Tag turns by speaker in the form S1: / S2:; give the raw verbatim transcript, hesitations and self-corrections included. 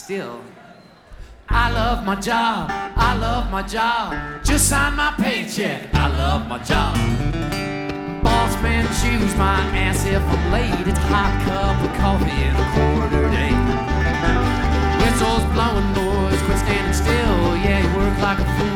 S1: still. I love my job, I love my job. Just sign my paycheck, I love my job. Boss man, choose my ass if I'm late. It's a hot cup of coffee and a quarter day. Whistles blowing, boys, quit standing still. Yeah, you work like a fool.